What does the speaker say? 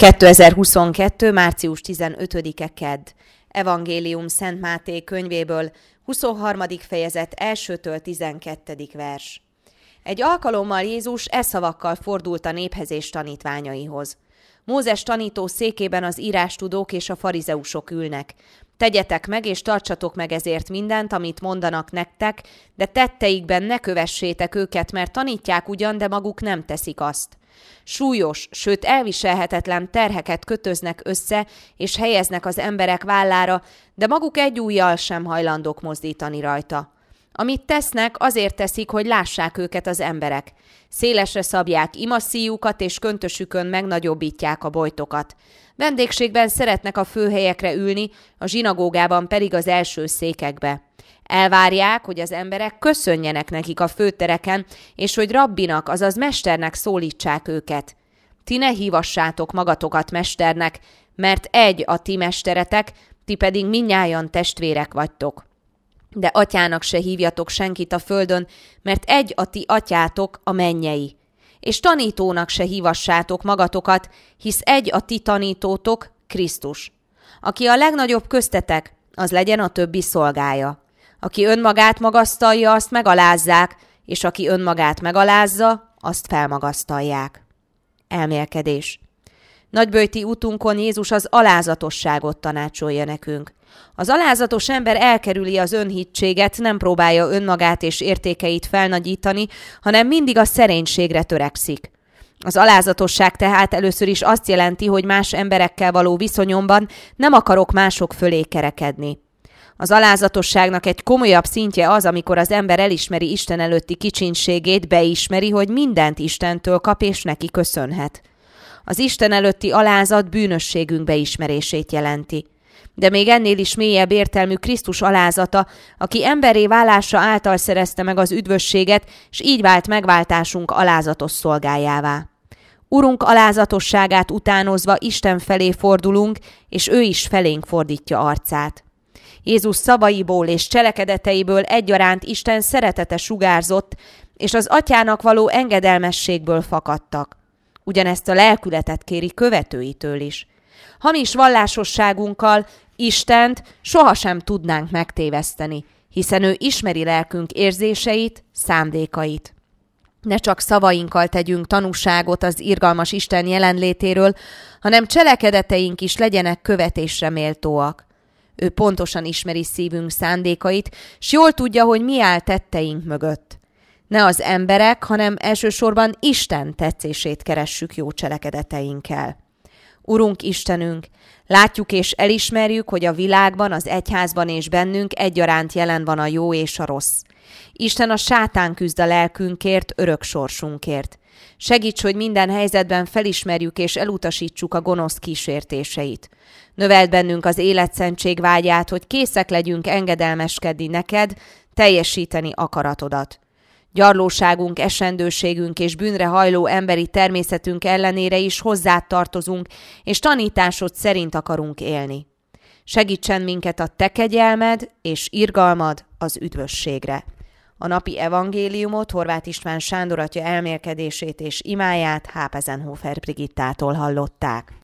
2022. március 15-e kedd. Evangélium Szent Máté könyvéből, 23. fejezet 1-től 12. vers. Egy alkalommal Jézus szavakkal fordult a néphez és tanítványaihoz. Mózes tanító székében az írástudók és a farizeusok ülnek. Tegyetek meg és tartsatok meg ezért mindent, amit mondanak nektek, de tetteikben ne kövessétek őket, mert tanítják ugyan, de maguk nem teszik azt. Súlyos, sőt elviselhetetlen terheket kötöznek össze, és helyeznek az emberek vállára, de maguk egy ujjal sem hajlandók mozdítani rajta. Amit tesznek, azért teszik, hogy lássák őket az emberek. Szélesre szabják imaszíjukat, és köntösükön megnagyobbítják a bojtokat. Vendégségben szeretnek a főhelyekre ülni, a zsinagógában pedig az első székekbe. Elvárják, hogy az emberek köszönjenek nekik a főtereken, és hogy rabbinak, azaz mesternek szólítsák őket. Ti ne hívassátok magatokat mesternek, mert egy a ti mesteretek, ti pedig mindnyájan testvérek vagytok. De atyának se hívjatok senkit a földön, mert egy a ti atyátok, a mennyei. És tanítónak se hívassátok magatokat, hisz egy a ti tanítótok, Krisztus. Aki a legnagyobb köztetek, az legyen a többi szolgája. Aki önmagát magasztalja, azt megalázzák, és aki önmagát megalázza, azt felmagasztalják. Elmélkedés. Nagyböjti útunkon Jézus az alázatosságot tanácsolja nekünk. Az alázatos ember elkerüli az önhittséget, nem próbálja önmagát és értékeit felnagyítani, hanem mindig a szerénységre törekszik. Az alázatosság tehát először is azt jelenti, hogy más emberekkel való viszonyomban nem akarok mások fölé kerekedni. Az alázatosságnak egy komolyabb szintje az, amikor az ember elismeri Isten előtti kicsinségét, beismeri, hogy mindent Istentől kap és neki köszönhet. Az Isten előtti alázat bűnösségünk beismerését jelenti. De még ennél is mélyebb értelmű Krisztus alázata, aki emberré válása által szerezte meg az üdvösséget, és így vált megváltásunk alázatos szolgájává. Urunk alázatosságát utánozva Isten felé fordulunk, és ő is felénk fordítja arcát. Jézus szavaiból és cselekedeteiből egyaránt Isten szeretete sugárzott, és az atyának való engedelmességből fakadtak. Ugyanezt a lelkületet kéri követőitől is. Hamis vallásosságunkkal Istent sohasem tudnánk megtéveszteni, hiszen ő ismeri lelkünk érzéseit, szándékait. Ne csak szavainkkal tegyünk tanúságot az irgalmas Isten jelenlétéről, hanem cselekedeteink is legyenek követésre méltóak. Ő pontosan ismeri szívünk szándékait, s jól tudja, hogy mi áll tetteink mögött. Ne az emberek, hanem elsősorban Isten tetszését keressük jó cselekedeteinkkel. Urunk Istenünk, látjuk és elismerjük, hogy a világban, az egyházban és bennünk egyaránt jelen van a jó és a rossz. Isten a sátán küzd a lelkünkért, örök sorsunkért. Segíts, hogy minden helyzetben felismerjük és elutasítsuk a gonosz kísértéseit. Növeld bennünk az életszentség vágyát, hogy készek legyünk engedelmeskedni neked, teljesíteni akaratodat. Gyarlóságunk, esendőségünk és bűnre hajló emberi természetünk ellenére is hozzád tartozunk, és tanításod szerint akarunk élni. Segítsen minket a te kegyelmed és irgalmad az üdvösségre. A napi evangéliumot Horváth István Sándor atya elmélkedését és imáját Hápezenhofer Brigittától hallották.